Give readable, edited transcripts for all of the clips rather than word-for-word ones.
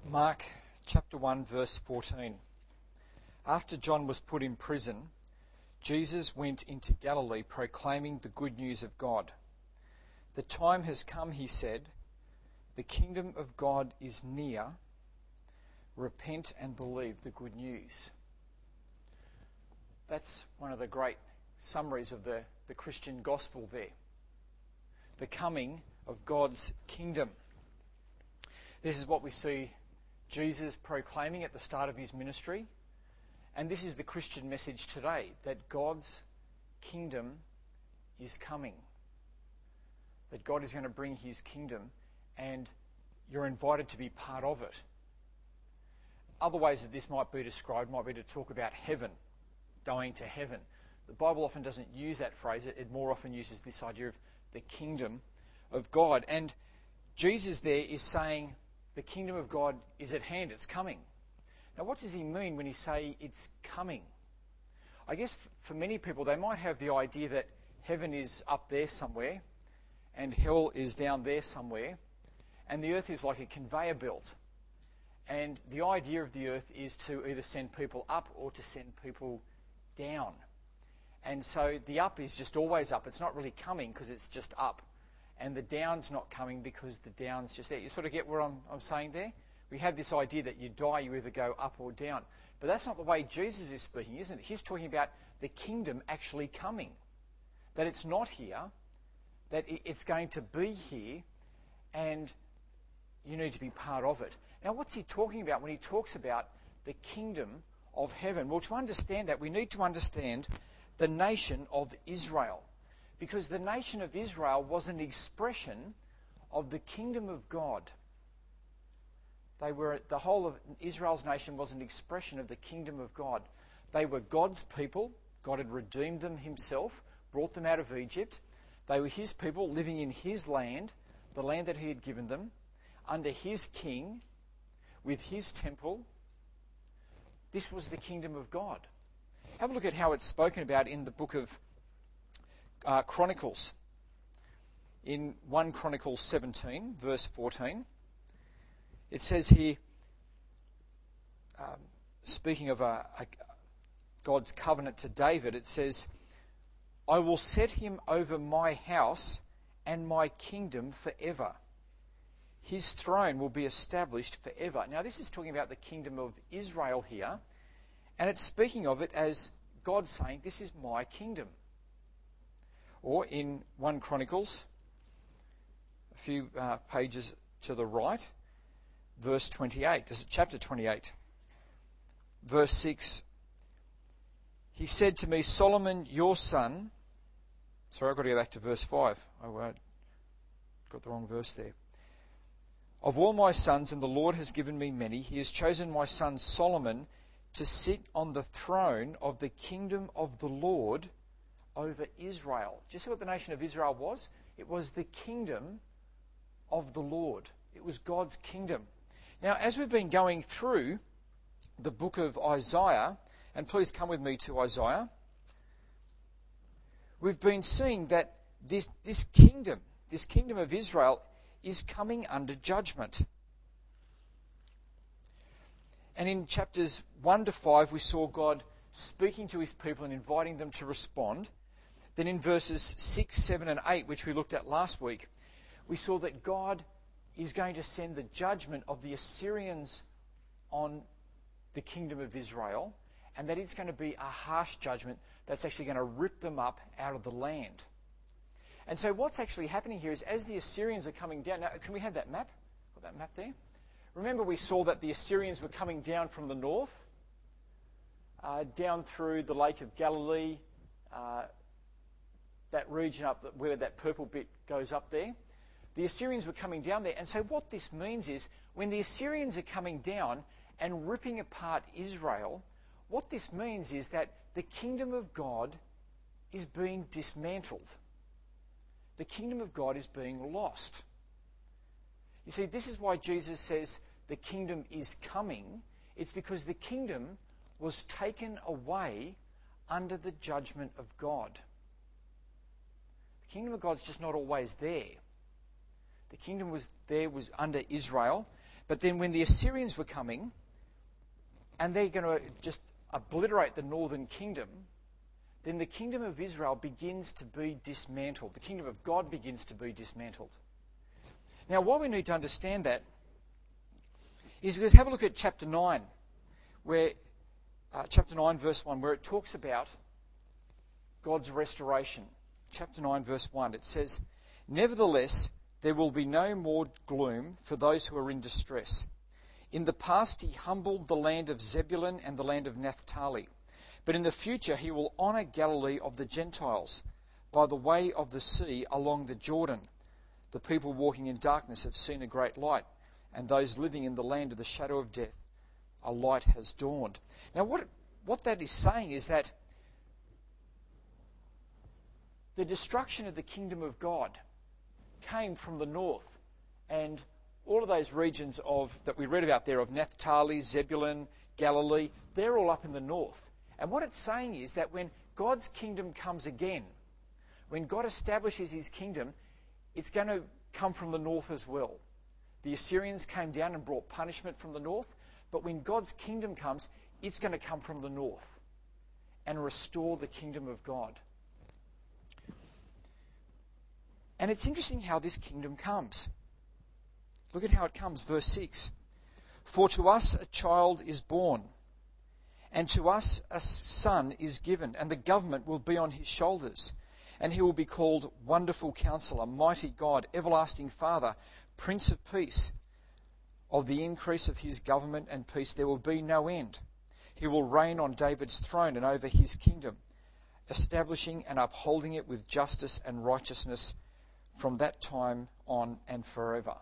Mark chapter 1 verse 14. After John was put in prison, Jesus went into Galilee proclaiming the good news of God. The time has come, he said. The kingdom of God is near. Repent and believe the good news. That's one of the great summaries of the Christian gospel there. The coming of God's kingdom. This is what we see Jesus proclaiming at the start of his ministry. And this is the Christian message today, that God's kingdom is coming. That God is going to bring his kingdom and you're invited to be part of it. Other ways that this might be described might be to talk about heaven, going to heaven. The Bible often doesn't use that phrase. It more often uses this idea of the kingdom of God. And Jesus there is saying the kingdom of God is at hand, it's coming. Now, what does he mean when he say it's coming? I guess for many people, they might have the idea that heaven is up there somewhere and hell is down there somewhere, and the earth is like a conveyor belt. And the idea of the earth is to either send people up or to send people down. And so the up is just always up. It's not really coming because it's just up. And the down's not coming because the down's just there. You sort of get what I'm saying there? We have this idea that you die, you either go up or down. But that's not the way Jesus is speaking, isn't it? He's talking about the kingdom actually coming. That it's not here, that it's going to be here, and you need to be part of it. Now, what's he talking about when he talks about the kingdom of heaven? Well, to understand that, we need to understand the nation of Israel. Because the nation of Israel was an expression of the kingdom of God. The whole of Israel's nation was an expression of the kingdom of God. They were God's people. God had redeemed them himself, brought them out of Egypt. They were his people living in his land, the land that he had given them, under his king, with his temple. This was the kingdom of God. Have a look at how it's spoken about in the book of Chronicles. In 1 Chronicles 17, verse 14, it says here, speaking of God's covenant to David, it says, I will set him over my house and my kingdom forever. His throne will be established forever. Now, this is talking about the kingdom of Israel here, and it's speaking of it as God saying, this is my kingdom. Or in 1 Chronicles, a few pages to the right, verse 28, this is chapter 28, verse 6. He said to me, Solomon, your son... Sorry, I've got to go back to verse 5. I got the wrong verse there. Of all my sons, and the Lord has given me many, he has chosen my son Solomon to sit on the throne of the kingdom of the Lord over Israel. Do you see what the nation of Israel was? It was the kingdom of the Lord. It was God's kingdom. Now, as we've been going through the book of Isaiah, and please come with me to Isaiah, we've been seeing that this kingdom of Israel is coming under judgment. And in chapters 1 to 5, we saw God speaking to his people and inviting them to respond. Then in verses 6, 7 and 8, which we looked at last week, we saw that God is going to send the judgment of the Assyrians on the kingdom of Israel, and that it's going to be a harsh judgment that's actually going to rip them up out of the land. And so what's actually happening here is as the Assyrians are coming down... Now, can we have that map? Got that map there? Remember we saw that the Assyrians were coming down from the north, down through the Lake of Galilee, that region up where that purple bit goes up there. The Assyrians were coming down there. And so what this means is when the Assyrians are coming down and ripping apart Israel, what this means is that the kingdom of God is being dismantled. The kingdom of God is being lost. You see, this is why Jesus says the kingdom is coming. It's because the kingdom was taken away under the judgment of God. The kingdom of God's just not always there. The kingdom was under Israel, But then when the Assyrians were coming, and they're going to just obliterate the northern kingdom, then the kingdom of Israel begins to be dismantled. The kingdom of God begins to be dismantled. Now, why we need to understand that is because have a look at chapter 9, where chapter 9, verse 1, where it talks about God's restoration. Chapter 9, verse 1, it says, "Nevertheless, there will be no more gloom for those who are in distress. In the past he humbled the land of Zebulun and the land of Naphtali. But in the future he will honour Galilee of the Gentiles by the way of the sea along the Jordan. The people walking in darkness have seen a great light, and those living in the land of the shadow of death, a light has dawned." Now what that is saying is that the destruction of the kingdom of God came from the north, and all of those regions that we read about there of Naphtali, Zebulun, Galilee, they're all up in the north. And what it's saying is that when God's kingdom comes again, when God establishes his kingdom, it's going to come from the north as well. The Assyrians came down and brought punishment from the north, but when God's kingdom comes, it's going to come from the north and restore the kingdom of God. And it's interesting how this kingdom comes. Look at how it comes, verse 6. "For to us a child is born, and to us a son is given, and the government will be on his shoulders. And he will be called Wonderful Counselor, Mighty God, Everlasting Father, Prince of Peace. Of the increase of his government and peace there will be no end. He will reign on David's throne and over his kingdom, establishing and upholding it with justice and righteousness from that time on and forever."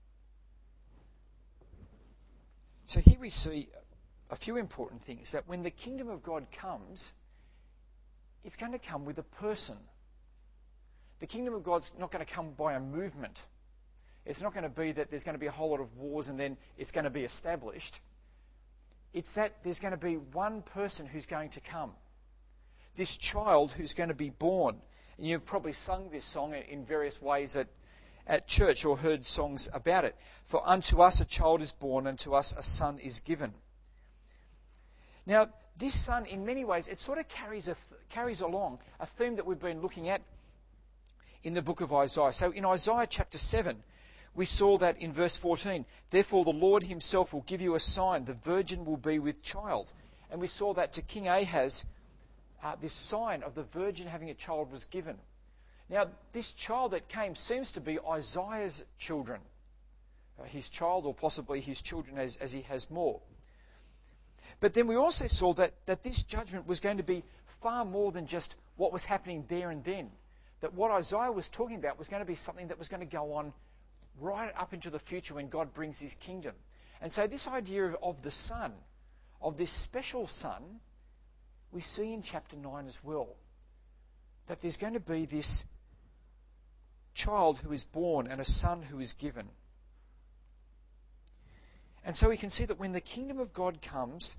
So here we see a few important things, that when the kingdom of God comes, it's going to come with a person. The kingdom of God's not going to come by a movement. It's not going to be that there's going to be a whole lot of wars and then it's going to be established. It's that there's going to be one person who's going to come. This child who's going to be born. And you've probably sung this song in various ways at church or heard songs about it. "For unto us a child is born, and to us a son is given." Now, this son, in many ways, it sort of carries along a theme that we've been looking at in the book of Isaiah. So in Isaiah chapter 7, we saw that in verse 14, "Therefore the Lord himself will give you a sign, the virgin will be with child." And we saw that to King Ahaz, this sign of the virgin having a child was given. Now, this child that came seems to be Isaiah's children. His child, or possibly his children as he has more. But then we also saw that this judgment was going to be far more than just what was happening there and then. That what Isaiah was talking about was going to be something that was going to go on right up into the future when God brings his kingdom. And so this idea of the son, of this special son, we see in chapter 9 as well. That there's going to be this child who is born and a son who is given. And so we can see that when the kingdom of God comes,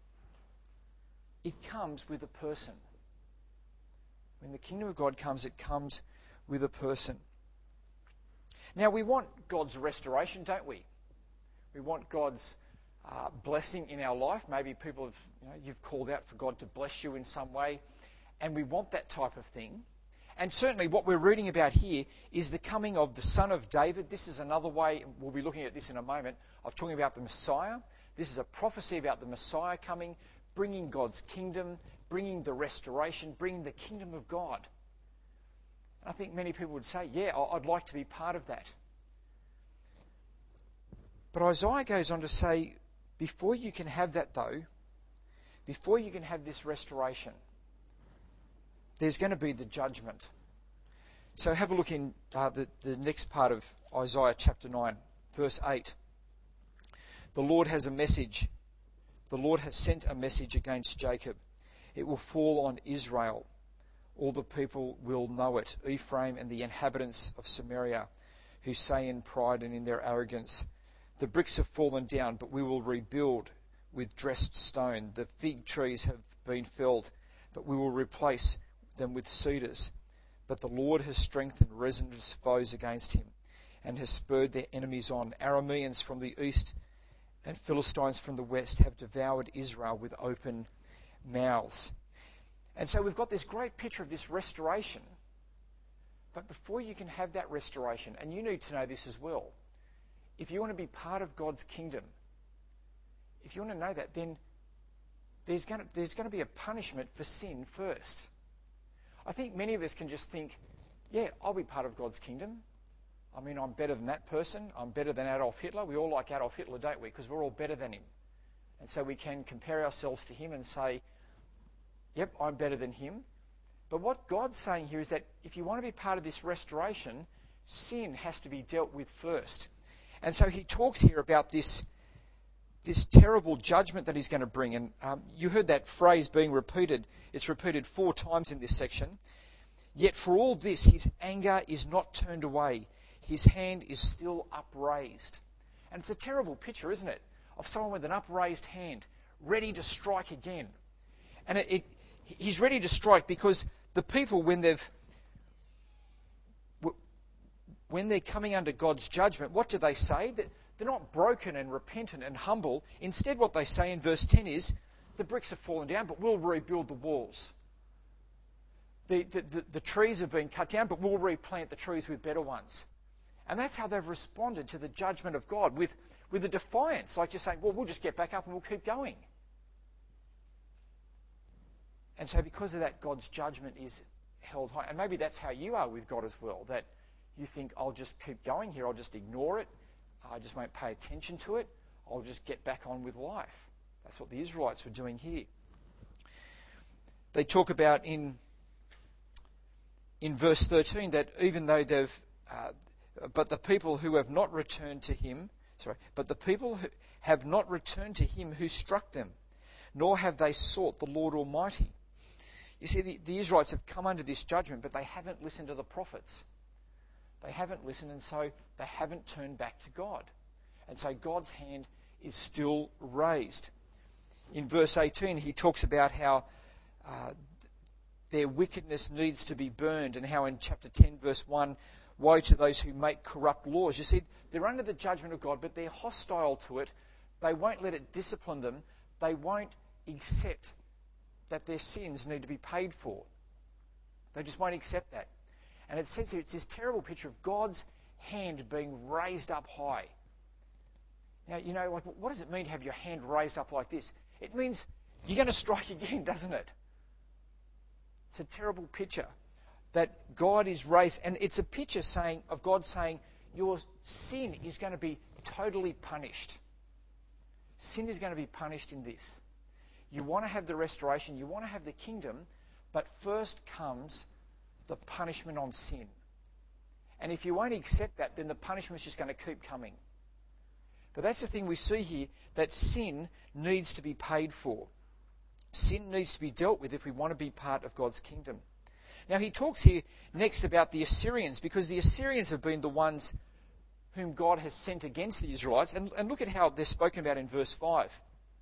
it comes with a person. When the kingdom of God comes, it comes with a person. Now, we want God's restoration, don't we? We want God's blessing in our life. Maybe people have, you've called out for God to bless you in some way, and we want that type of thing. And certainly what we're reading about here is the coming of the Son of David. This is another way, we'll be looking at this in a moment, of talking about the Messiah. This is a prophecy about the Messiah coming, bringing God's kingdom, bringing the restoration, bringing the kingdom of God. And I think many people would say, yeah, I'd like to be part of that. But Isaiah goes on to say, before you can have that though, before you can have this restoration, there's going to be the judgment. So have a look in the next part of Isaiah chapter 9, verse 8. The Lord has a message. The Lord has sent a message against Jacob. It will fall on Israel. All the people will know it, Ephraim and the inhabitants of Samaria, who say in pride and in their arrogance, the bricks have fallen down, but we will rebuild with dressed stone. The fig trees have been felled, but we will replace them with cedars. But the Lord has strengthened Rezin's foes against him, and has spurred their enemies on. Arameans from the east and Philistines from the west have devoured Israel with open mouths. And so we've got this great picture of this restoration. But before you can have that restoration, and you need to know this as well, if you want to be part of God's kingdom, if you want to know that, then there's going to be a punishment for sin first. I think many of us can just think, yeah, I'll be part of God's kingdom. I mean, I'm better than that person. I'm better than Adolf Hitler. We all like Adolf Hitler, don't we? Because we're all better than him. And so we can compare ourselves to him and say, yep, I'm better than him. But what God's saying here is that if you want to be part of this restoration, sin has to be dealt with first. And so he talks here about this terrible judgment that he's going to bring. And you heard that phrase being repeated. It's repeated 4 times in this section. Yet for all this, his anger is not turned away. His hand is still upraised. And it's a terrible picture, isn't it? Of someone with an upraised hand, ready to strike again. And he's ready to strike because the people, when they're coming under God's judgment, what do they say? That they're not broken and repentant and humble. Instead, what they say in verse 10 is, the bricks have fallen down, but we'll rebuild the walls. The trees have been cut down, but we'll replant the trees with better ones. And that's how they've responded to the judgment of God, with a defiance, like just saying, well, we'll just get back up and we'll keep going. And so because of that, God's judgment is held high. And maybe that's how you are with God as well, that you think, I'll just keep going here, I'll just ignore it, I just won't pay attention to it, I'll just get back on with life. That's what the Israelites were doing here. They talk about in verse 13 that even though but the people who have not returned to him, but the people who have not returned to him who struck them, nor have they sought the Lord Almighty. You see, the Israelites have come under this judgment, but they haven't listened to the prophets. They haven't listened, and so they haven't turned back to God. And so God's hand is still raised. In verse 18, he talks about how their wickedness needs to be burned, and how in chapter 10, verse 1, woe to those who make corrupt laws. You see, they're under the judgment of God, but they're hostile to it. They won't let it discipline them. They won't accept that their sins need to be paid for. They just won't accept that. And it says here, it's this terrible picture of God's hand being raised up high. Now, you know, like, what does it mean to have your hand raised up like this? It means you're going to strike again, doesn't it? It's a terrible picture that God is raised, and it's a picture of God saying, your sin is going to be totally punished. Sin is going to be punished in this. You want to have the restoration, you want to have the kingdom, but first comes the punishment on sin. And if you won't accept that, then the punishment's just going to keep coming. But that's the thing we see here, that sin needs to be paid for. Sin needs to be dealt with if we want to be part of God's kingdom. Now he talks here next about the Assyrians, because the Assyrians have been the ones whom God has sent against the Israelites. And look at how they're spoken about in verse 5.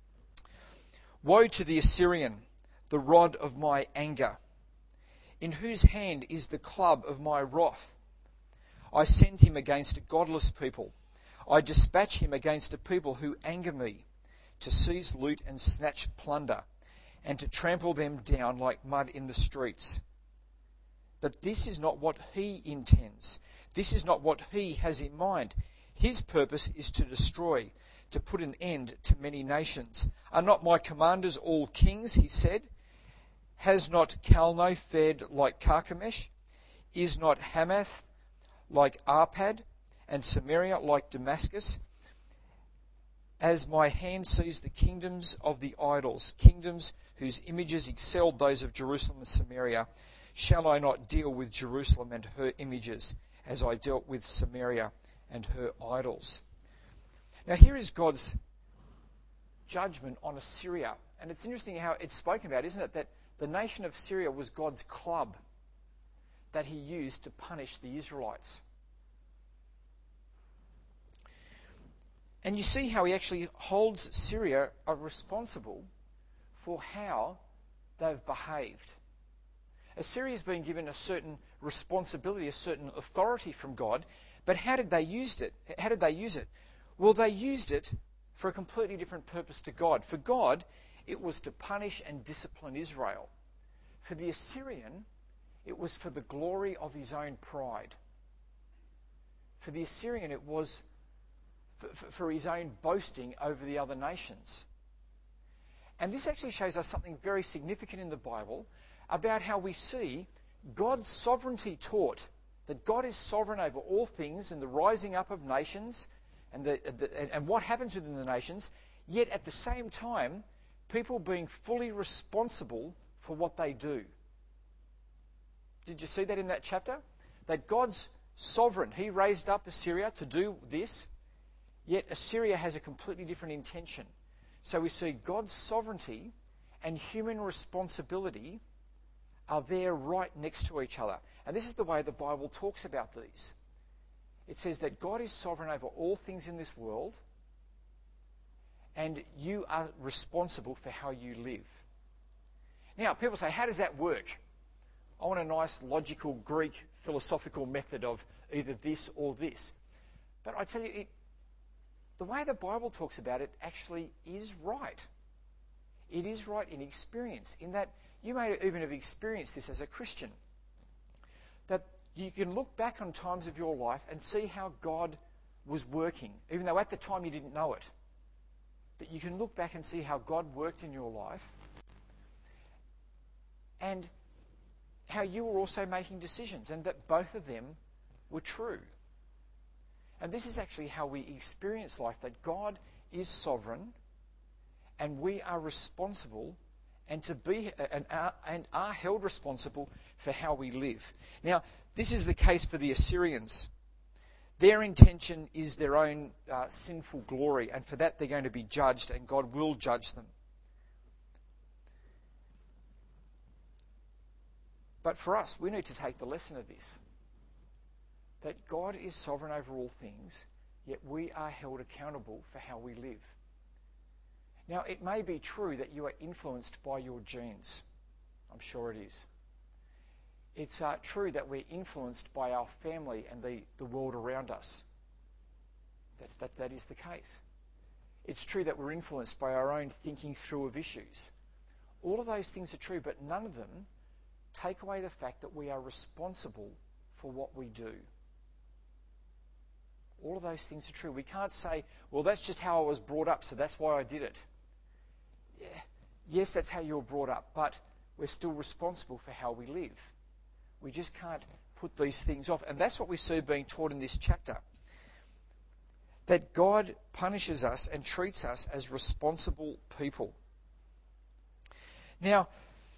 Woe to the Assyrian, the rod of my anger, in whose hand is the club of my wrath. I send him against a godless people. I dispatch him against a people who anger me, to seize loot and snatch plunder, and to trample them down like mud in the streets. But this is not what he intends. This is not what he has in mind. His purpose is to destroy, to put an end to many nations. Are not my commanders all kings, he said? Has not Calno fared like Carchemish? Is not Hamath like Arpad, and Samaria like Damascus? As my hand sees the kingdoms of the idols, kingdoms whose images excelled those of Jerusalem and Samaria, shall I not deal with Jerusalem and her images, as I dealt with Samaria and her idols? Now here is God's judgment on Assyria. And it's interesting how it's spoken about, isn't it? That the nation of Syria was God's club that he used to punish the Israelites. And you see how he actually holds Syria responsible for how they've behaved. Assyria's been given a certain responsibility, a certain authority from God, But how did they use it? How did they use it? Well, they used it for a completely different purpose to God. For God, it was to punish and discipline Israel. For the Assyrian, it was for the glory of his own pride. For the Assyrian, it was for his own boasting over the other nations. And this actually shows us something very significant in the Bible about how we see God's sovereignty taught, that God is sovereign over all things and the rising up of nations and what happens within the nations, yet at the same time, people being fully responsible for what they do. Did you see that in that chapter? That God's sovereign. He raised up Assyria to do this, yet Assyria has a completely different intention. So we see God's sovereignty and human responsibility are there right next to each other. And this is the way the Bible talks about these. It says that God is sovereign over all things in this world, and you are responsible for how you live. Now, people say, how does that work? I want a nice, logical, Greek, philosophical method of either this or this. But I tell you, the way the Bible talks about it actually is right. It is right in experience, in that you may even have experienced this as a Christian. That you can look back on times of your life and see how God was working, even though at the time you didn't know it. But you can look back and see how God worked in your life and how you were also making decisions, and that both of them were true. And this is actually how we experience life, that God is sovereign and we are responsible and are held responsible for how we live. Now, this is the case for the Assyrians. Their intention is their own sinful glory, and for that they're going to be judged, and God will judge them. But for us, we need to take the lesson of this, that God is sovereign over all things, yet we are held accountable for how we live. Now, it may be true that you are influenced by your genes. I'm sure it is. It's true that we're influenced by our family and the world around us. That is the case. It's true that we're influenced by our own thinking through of issues. All of those things are true, but none of them take away the fact that we are responsible for what we do. All of those things are true. We can't say, well, that's just how I was brought up, so that's why I did it. Yeah. Yes, that's how you were brought up, but we're still responsible for how we live. We just can't put these things off. And that's what we see being taught in this chapter. That God punishes us and treats us as responsible people. Now,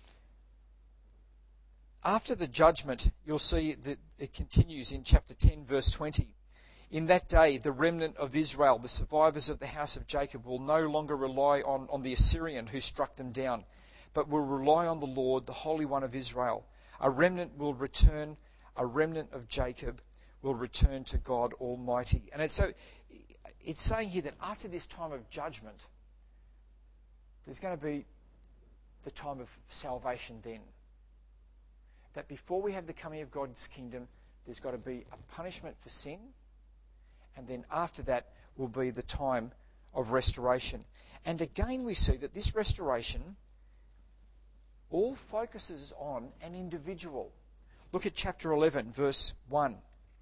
after the judgment, you'll see that it continues in chapter 10, verse 20. In that day, the remnant of Israel, the survivors of the house of Jacob, will no longer rely on the Assyrian who struck them down, but will rely on the Lord, the Holy One of Israel. A remnant will return, a remnant of Jacob will return to God Almighty. And it's saying here that after this time of judgment, there's going to be the time of salvation then. That before we have the coming of God's kingdom, there's got to be a punishment for sin, and then after that will be the time of restoration. And again we see that this restoration all focuses on an individual. Look at chapter 11, verse 1.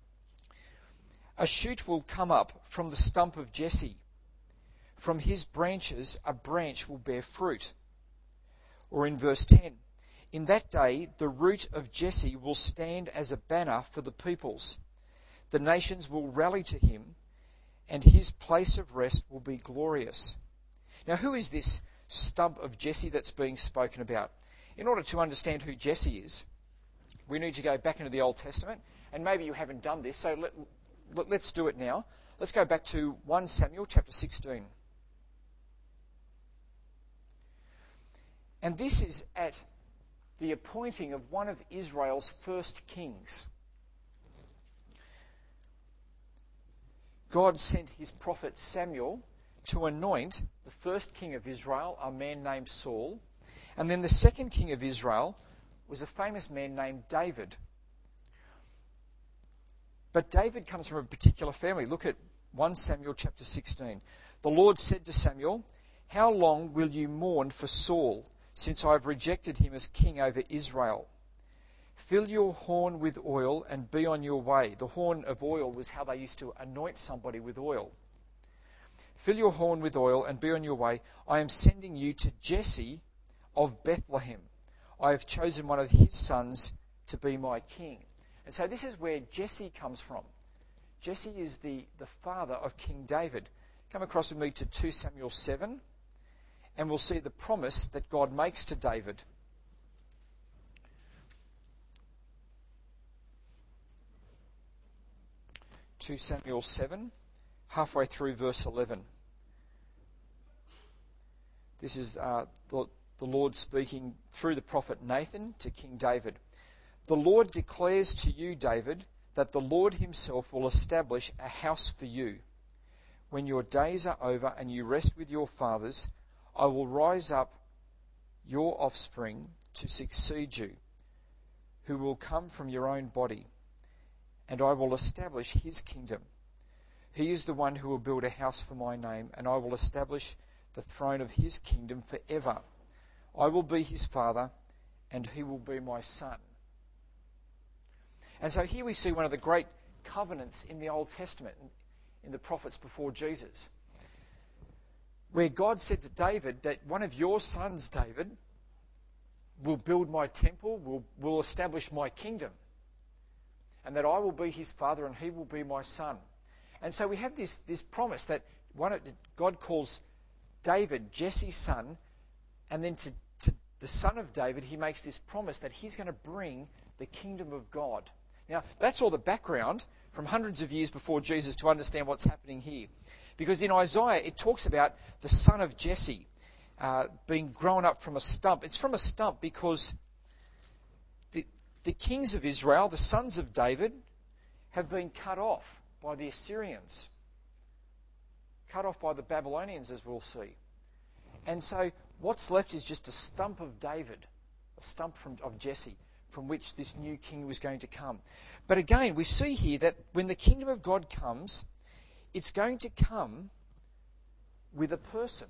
A shoot will come up from the stump of Jesse. From his branches a branch will bear fruit. Or in verse 10, in that day the root of Jesse will stand as a banner for the peoples. The nations will rally to him, and his place of rest will be glorious. Now, who is this stump of Jesse that's being spoken about? In order to understand who Jesse is, we need to go back into the Old Testament, and maybe you haven't done this, so let's do it now. Let's go back to 1 Samuel chapter 16. And this is at the appointing of one of Israel's first kings. God sent his prophet Samuel to anoint the first king of Israel, a man named Saul. And then the second king of Israel was a famous man named David. But David comes from a particular family. Look at 1 Samuel chapter 16. The Lord said to Samuel, "How long will you mourn for Saul, since I have rejected him as king over Israel? Fill your horn with oil and be on your way." The horn of oil was how they used to anoint somebody with oil. "Fill your horn with oil and be on your way. I am sending you to Jesse of Bethlehem. I have chosen one of his sons to be my king." And so this is where Jesse comes from. Jesse is the father of King David. Come across with me to 2 Samuel 7, and we'll see the promise that God makes to David. 2 Samuel 7, halfway through verse 11. This is the Lord speaking through the prophet Nathan to King David. "The Lord declares to you, David, that the Lord himself will establish a house for you. When your days are over and you rest with your fathers, I will rise up your offspring to succeed you, who will come from your own body, and I will establish his kingdom. He is the one who will build a house for my name, and I will establish the throne of his kingdom forever. I will be his father, and he will be my son." And so here we see one of the great covenants in the Old Testament, in the prophets before Jesus, where God said to David that one of your sons, David, will build my temple, will establish my kingdom, and that I will be his father and he will be my son. And so we have this promise that God calls David Jesse's son, and then to the son of David he makes this promise that he's going to bring the kingdom of God. Now, that's all the background from hundreds of years before Jesus to understand what's happening here. Because in Isaiah, it talks about the son of Jesse being grown up from a stump. It's from a stump because the kings of Israel, the sons of David, have been cut off by the Assyrians. Cut off by the Babylonians, as we'll see. And so what's left is just a stump of David, a stump of Jesse, from which this new king was going to come. But again, we see here that when the kingdom of God comes, it's going to come with a person.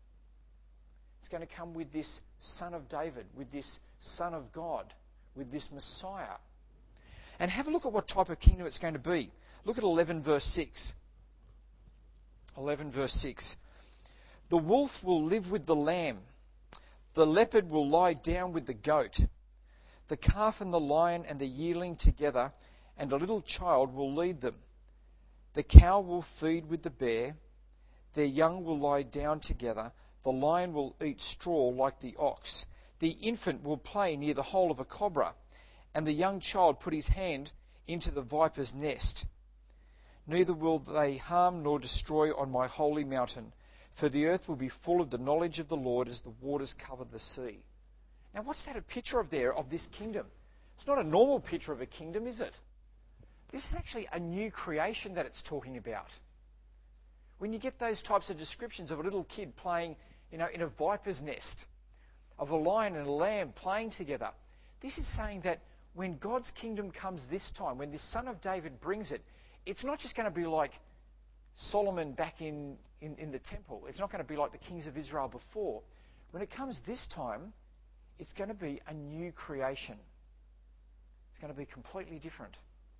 It's going to come with this son of David, with this son of God, with this Messiah. And have a look at what type of kingdom it's going to be. Look at 11 verse 6. 11 verse 6. "The wolf will live with the lamb. The leopard will lie down with the goat. The calf and the lion and the yearling together, and a little child will lead them. The cow will feed with the bear. Their young will lie down together. The lion will eat straw like the ox. The infant will play near the hole of a cobra, and the young child put his hand into the viper's nest. Neither will they harm nor destroy on my holy mountain, for the earth will be full of the knowledge of the Lord as the waters cover the sea." Now, what's that a picture of there, of this kingdom? It's not a normal picture of a kingdom, is it? This is actually a new creation that it's talking about. When you get those types of descriptions of a little kid playing, in a viper's nest, of a lion and a lamb playing together, this is saying that when God's kingdom comes this time, when this son of David brings it, it's not just going to be like Solomon back in the temple. It's not going to be like the kings of Israel before. When it comes this time, it's going to be a new creation. It's going to be completely different.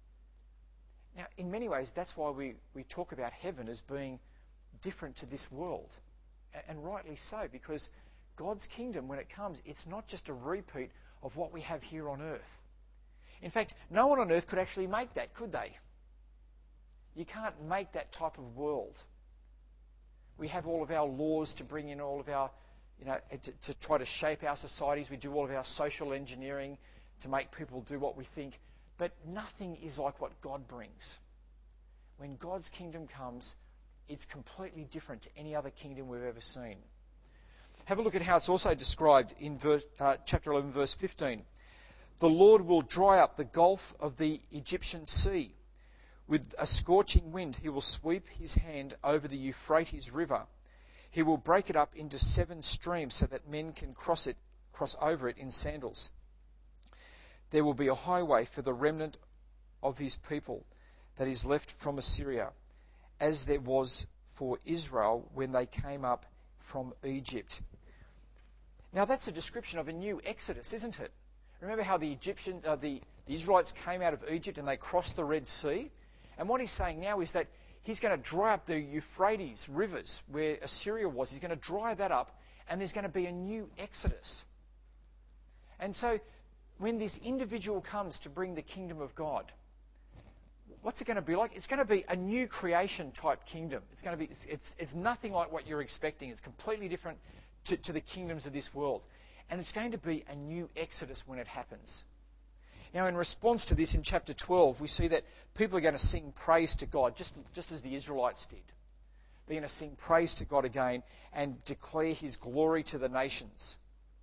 Now, in many ways, that's why we talk about heaven as being different to this world. And rightly so, because God's kingdom, when it comes, it's not just a repeat of what we have here on earth. In fact, no one on earth could actually make that, could they? You can't make that type of world. We have all of our laws to bring in all of our, to try to shape our societies. We do all of our social engineering to make people do what we think. But nothing is like what God brings. When God's kingdom comes, it's completely different to any other kingdom we've ever seen. Have a look at how it's also described in chapter 11, verse 15. "The Lord will dry up the gulf of the Egyptian sea. With a scorching wind, he will sweep his hand over the Euphrates River. He will break it up into 7 streams so that men can cross over it in sandals. There will be a highway for the remnant of his people. that is left from Assyria, as there was for Israel when they came up from Egypt. Now that's a description of a new Exodus, isn't it? Remember how the Israelites came out of Egypt and they crossed the Red Sea? And what he's saying now is that he's going to dry up the Euphrates rivers where Assyria was. He's going to dry that up, and there's going to be a new Exodus. And so when this individual comes to bring the kingdom of God, what's it going to be like? It's going to be a new creation type kingdom. It's going to be it's nothing like what you're expecting. It's completely different to the kingdoms of this world. And it's going to be a new Exodus when it happens. Now, in response to this, in chapter 12, we see that people are going to sing praise to God, just as the Israelites did. They're going to sing praise to God again and declare his glory to the nations.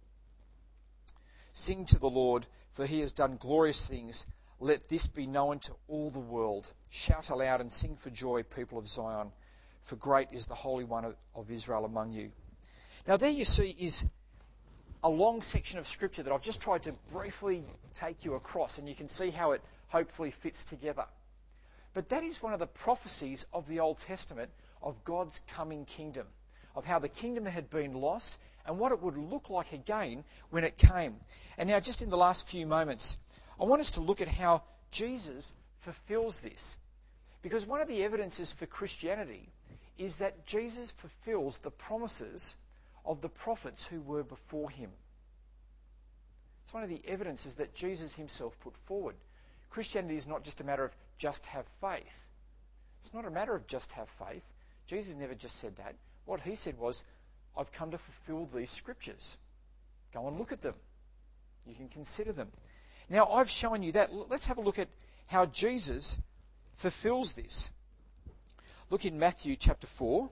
Sing to the Lord, for he has done glorious things. Let this be known to all the world. Shout aloud and sing for joy, people of Zion, for great is the Holy One of Israel among you. Now, there you see is a long section of Scripture that I've just tried to briefly take you across, and you can see how it hopefully fits together. But that is one of the prophecies of the Old Testament of God's coming kingdom, of how the kingdom had been lost and what it would look like again when it came. And now, just in the last few moments, I want us to look at how Jesus fulfills this. Because one of the evidences for Christianity is that Jesus fulfills the promises of the prophets who were before him. It's one of the evidences that Jesus himself put forward. Christianity is not just a matter of just have faith. It's not a matter of just have faith. Jesus never just said that. What he said was, I've come to fulfill these scriptures. Go and look at them. You can consider them. Now, I've shown you that. Let's have a look at how Jesus fulfills this. Look in Matthew chapter 4.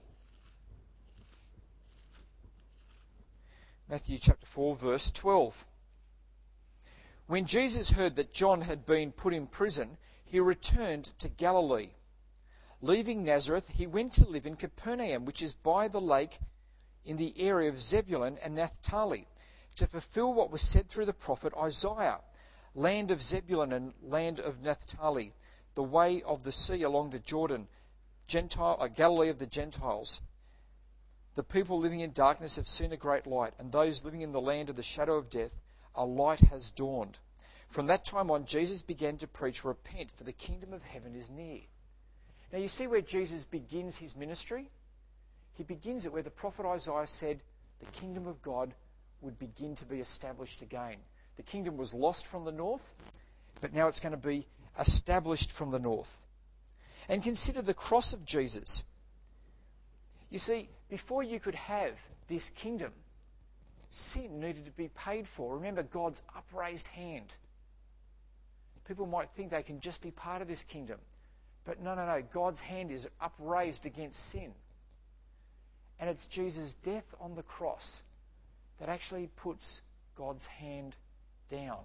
Matthew chapter 4, verse 12. When Jesus heard that John had been put in prison, he returned to Galilee. Leaving Nazareth, he went to live in Capernaum, which is by the lake in the area of Zebulun and Naphtali, to fulfill what was said through the prophet Isaiah. Land of Zebulun and land of Naphtali, the way of the sea along the Jordan, Galilee of the Gentiles. The people living in darkness have seen a great light, and those living in the land of the shadow of death, a light has dawned. From that time on, Jesus began to preach, repent, for the kingdom of heaven is near. Now you see where Jesus begins his ministry? He begins it where the prophet Isaiah said the kingdom of God would begin to be established again. The kingdom was lost from the north, but now it's going to be established from the north. And consider the cross of Jesus. You see, before you could have this kingdom, sin needed to be paid for. Remember God's upraised hand. People might think they can just be part of this kingdom. But no. God's hand is upraised against sin. And it's Jesus' death on the cross that actually puts God's hand down.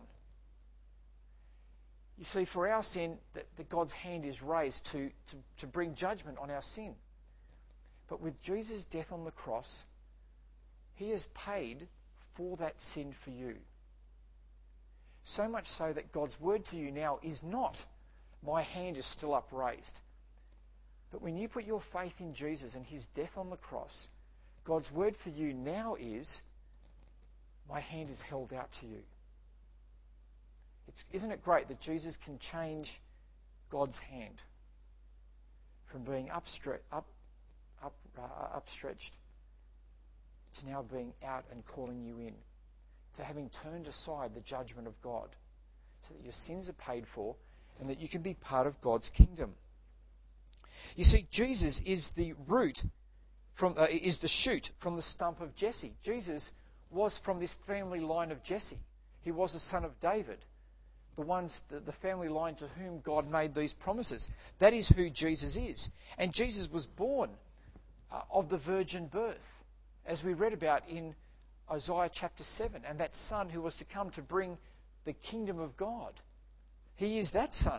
You see, for our sin, that God's hand is raised to bring judgment on our sin. But with Jesus' death on the cross, he has paid for that sin for you. So much so that God's word to you now is not, my hand is still upraised. But when you put your faith in Jesus and his death on the cross, God's word for you now is, my hand is held out to you. Isn't it great that Jesus can change God's hand from being upstretched to now being out and calling you in, to having turned aside the judgment of God, so that your sins are paid for and that you can be part of God's kingdom. You see, Jesus is the root is the shoot from the stump of Jesse. Jesus was from this family line of Jesse. He was a son of David, the family line to whom God made these promises. That is who Jesus is. And Jesus was born of the virgin birth, as we read about in Isaiah chapter 7, and that son who was to come to bring the kingdom of God. He is that son.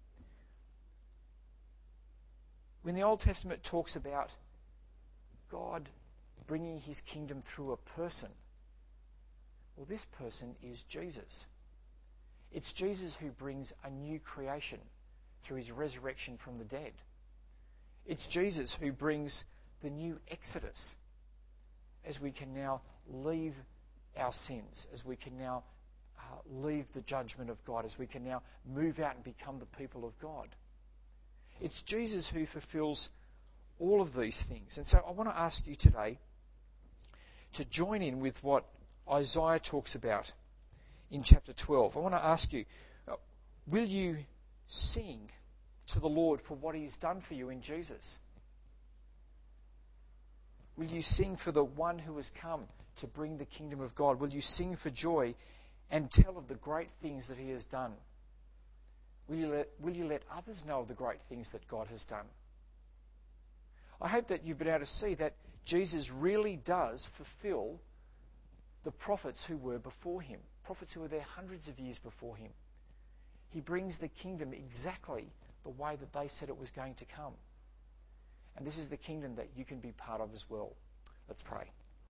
When the Old Testament talks about God bringing his kingdom through a person, well, this person is Jesus. It's Jesus who brings a new creation through his resurrection from the dead. It's Jesus who brings the new exodus, as we can now leave our sins, as we can now leave the judgment of God, as we can now move out and become the people of God. It's Jesus who fulfills all of these things. And so I want to ask you today to join in with what Isaiah talks about in chapter 12. I want to ask you, will you sing to the Lord for what he's done for you in Jesus? Will you sing for the one who has come to bring the kingdom of God? Will you sing for joy and tell of the great things that he has done? Will you let others know of the great things that God has done? I hope that you've been able to see that Jesus really does fulfill the prophets who were before him, prophets who were there hundreds of years before him. He brings the kingdom exactly the way that they said it was going to come. And this is the kingdom that you can be part of as well. Let's pray.